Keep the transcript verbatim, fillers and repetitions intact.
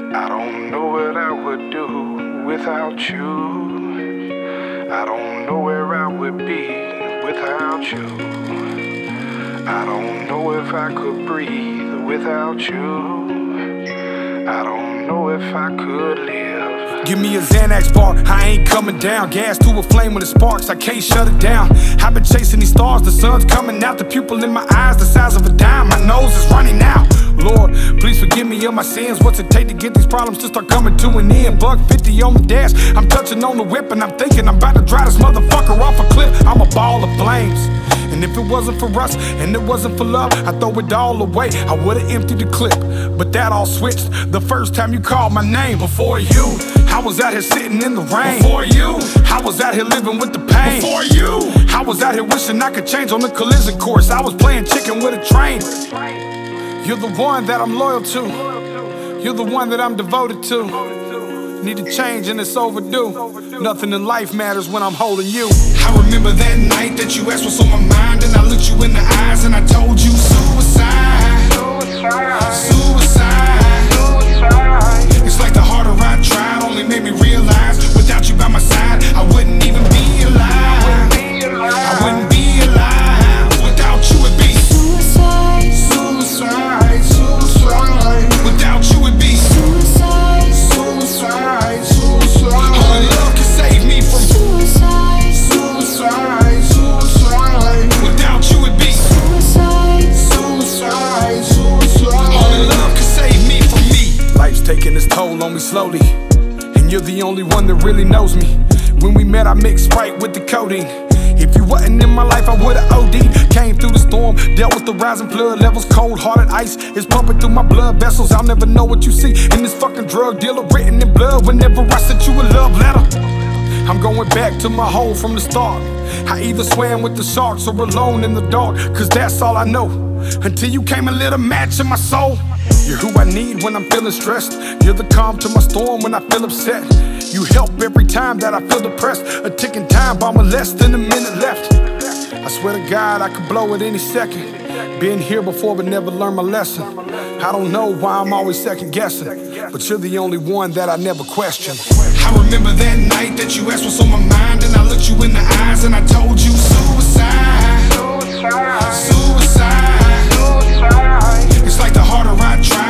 I don't know what I would do without you. I don't know where I would be without you. I don't know if I could breathe without you. I don't know if I could live. Give me a Xanax bar, I ain't coming down. Gas to a flame when it sparks, I can't shut it down. I've been chasing these stars, the sun's coming out. The pupil in my eyes, the size of a dime. My nose is running out. Lord, please forgive me of my sins. What's it take to get these problems to start coming to an end? Buck fifty on the dash, I'm touching on the whip, and I'm thinking I'm about to drive this motherfucker off a cliff. I'm a ball of flames. And if it wasn't for us, and it wasn't for love, I'd throw it all away, I would've emptied the clip. But that all switched the first time you called my name. Before you, I was out here sitting in the rain. Before you, I was out here living with the pain. Before you, I was out here wishing I could change on the collision course. I was playing chicken with a train. You're the one that I'm loyal to. You're the one that I'm devoted to. Need to change and it's overdue. Nothing in life matters when I'm holding you. I remember that night that you asked what's on my mind, and I looked you in the eyes and I told you suicide. Suicide. Suicide. It's like the harder I tried only made me realize without you by my side I wouldn't even be alive. I wouldn't be alive. Without you it'd be suicide. Suicide. Suicide. Without you it'd be suicide. Suicide. Suicide. Only love can save me from suicide. Suicide. Suicide. Without you it'd be suicide. Suicide. Suicide. Only love can save me from me. Life's taking its toll on me slowly, and you're the only one that really knows me. When we met I mixed Sprite with the codeine. If you wasn't in my life, I would've O D'd. Came through the storm, dealt with the rising blood levels. Cold-hearted ice is pumping through my blood vessels. I'll never know what you see in this fucking drug dealer written in blood. Whenever I sent you a love letter, I'm going back to my hole from the start. I either swam with the sharks or alone in the dark, cause that's all I know. Until you came and lit a match in my soul. You're who I need when I'm feeling stressed. You're the calm to my storm when I feel upset. You help every time that I feel depressed. A ticking time bomb with less than a minute left. I swear to God I could blow it any second. Been here before but never learned my lesson. I don't know why I'm always second guessing, but you're the only one that I never question. I remember that night that you asked what's on my mind, and I looked you in the eyes and I told you suicide. Suicide. Suicide. It's like the harder I try